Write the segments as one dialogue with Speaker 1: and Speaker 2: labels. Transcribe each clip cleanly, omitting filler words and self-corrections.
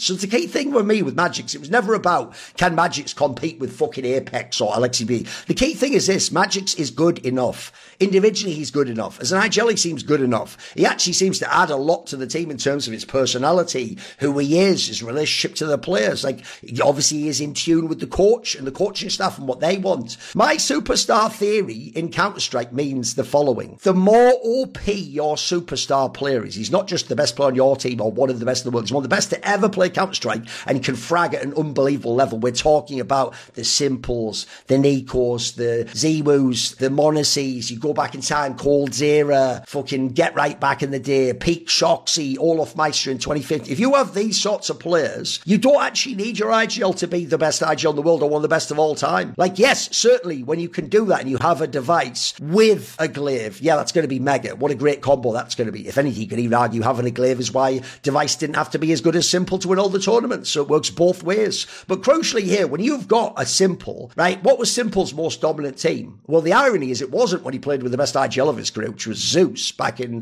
Speaker 1: So the key thing with me with Magix, it was never about can Magix compete with fucking Apex or Alexi B. The key thing is this: Magix is good enough. Individually, he's good enough. As an IGL, he seems good enough. He actually seems to add a lot to the team in terms of his personality, who he is, his relationship to the players. Like, obviously, he is in tune with the coach and the coaching staff and what they want. My superstar theory in Counter-Strike means the following. The more OP your superstar player is, he's not just the best player on your team or one of the best in the world. He's one of the best to ever play Counter-Strike and can frag at an unbelievable level. We're talking about the Simples, the Nikos, the Ziwus, the Monacies. You go back in time, Cold Zera, fucking Get Right back in the day, Peak Shoxy, Olaf Meister in 2015. If you have these sorts of players, you don't actually need your IGL to be the best IGL in the world or one of the best of all time. Like, yes, certainly when you can do that and you have a device with a glaive, yeah, that's going to be mega. What a great combo that's going to be. If anything, you could even argue having a glaive is why device didn't have to be as good as Simple to win all the tournaments. So it works both ways. But crucially here, when you've got a Simple, right, what was Simple's most dominant team? Well, the irony is it wasn't when he played with the best IGL of his career, which was Zeus back in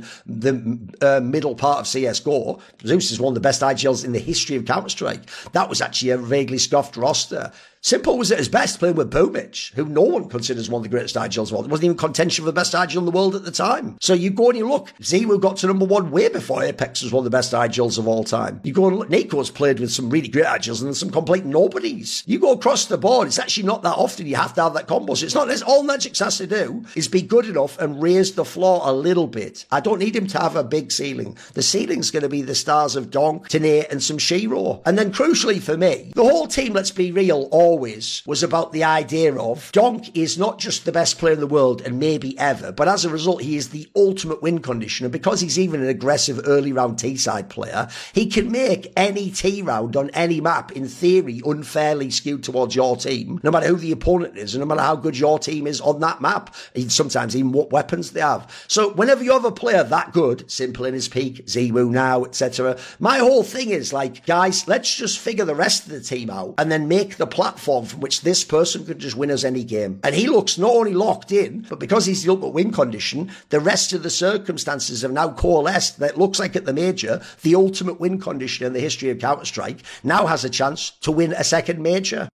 Speaker 1: the middle part of CSGO. Zeus is one of the best IGLs in the history of Counter-Strike. That was actually a vaguely scuffed roster. Simple was at his best playing with Boomich, who no one considers one of the greatest IGLs of all. It wasn't even contention for the best IGL in the world at the time. So you go and you look, Ziwu got to number one way before Apex was one of the best IGLs of all time. You go and look, Nico's played with some really great IGLs and some complete nobodies. You go across the board, it's actually not that often you have to have that combo. So it's not, all Magix has to do is be good enough and raise the floor a little bit. I don't need him to have a big ceiling. The ceiling's going to be the stars of Donk, Tanae and some Shiro. And then crucially for me, the whole team, let's be real, always was about the idea of Donk is not just the best player in the world and maybe ever, but as a result, he is the ultimate win condition. And because he's even an aggressive early round T-side player, he can make any T round on any map, in theory, unfairly skewed towards your team, no matter who the opponent is and no matter how good your team is on that map, sometimes even what weapons they have. So whenever you have a player that good, Simple in his peak, Ziwu now, etc., my whole thing is like, guys, let's just figure the rest of the team out and then make the platform from which this person could just win us any game. And he looks not only locked in, but because he's the ultimate win condition, the rest of the circumstances have now coalesced that it looks like at the major, the ultimate win condition in the history of Counter-Strike now has a chance to win a second major.